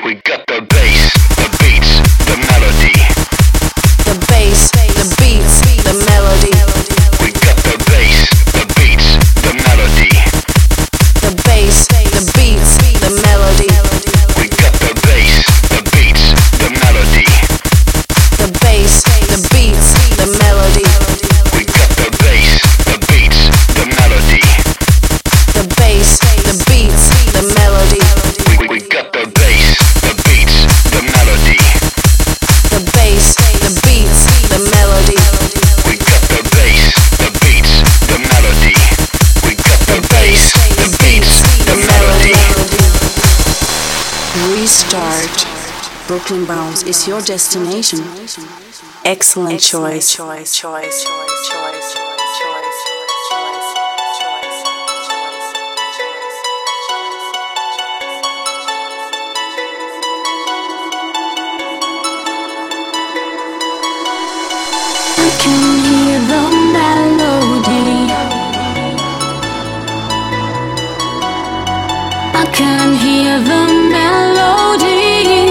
We got the bass, the beats, the melody. The bass, the beats, the melody. We got the bass, the beats, the melody. The bass, the beats, the melody. We got the bass, the beats, the melody. The bass, the beats, the melody. We got the bass, the beats, the melody. The bass, the beats, the melody. We got the bass, the beats, the melody. The bass, the beats, the melody. We got the bass, the beats, the melody. We got the bass, the beats, the melody. Restart. Brooklyn Bounce is your destination. Excellent choice. I can hear the melody. I can hear the melody.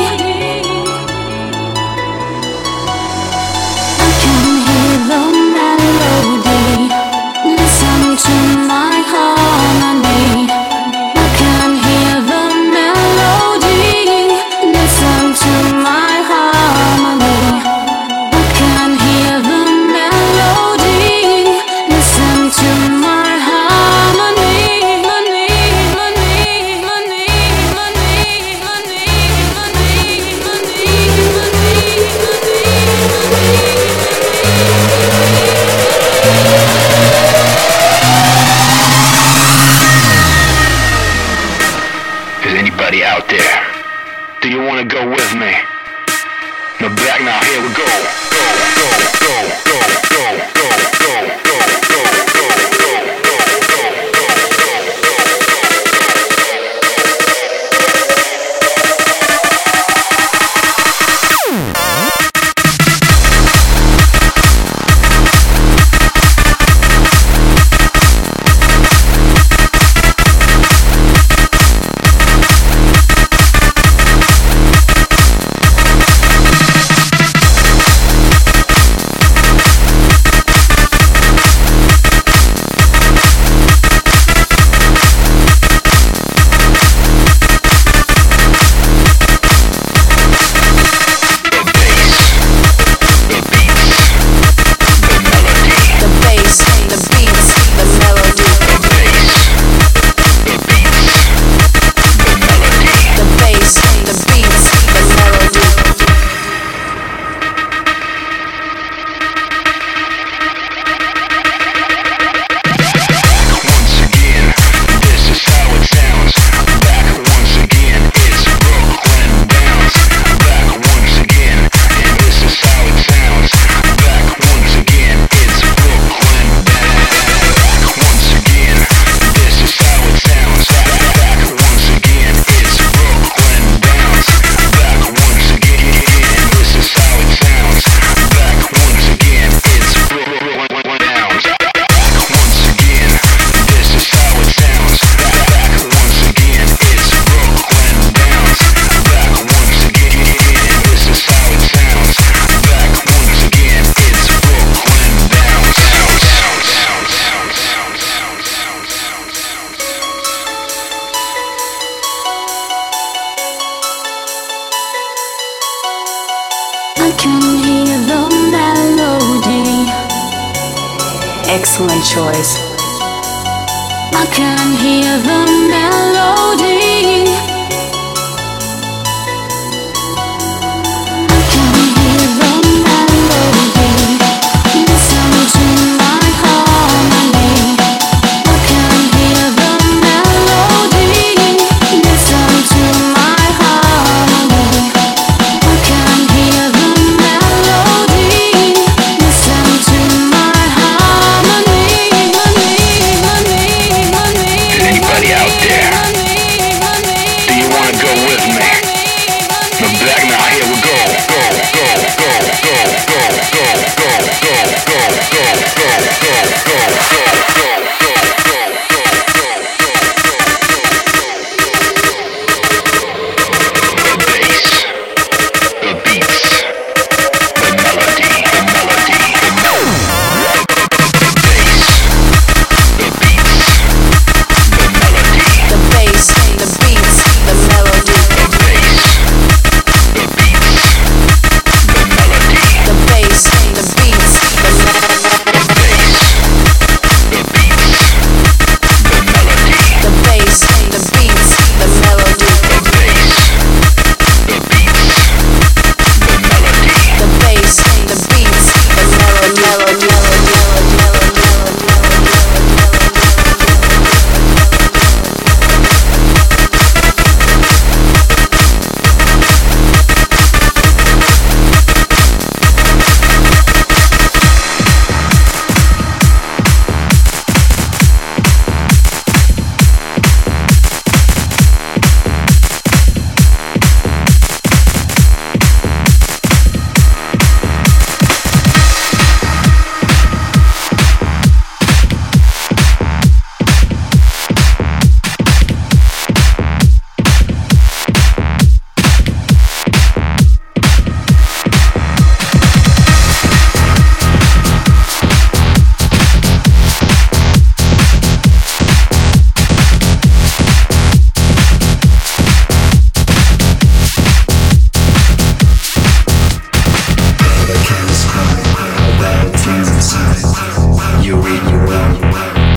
I can hear the melody. Listen to my harmony. I can hear the melody. Listen to my harmony. I can hear the melody. Listen to my harmony. Is anybody out there? Do you wanna go with me? No back now, here we go. Go, go, go, go, go, go, go, go, go, go, go, I can hear the melody. Excellent choice. I can hear the melody.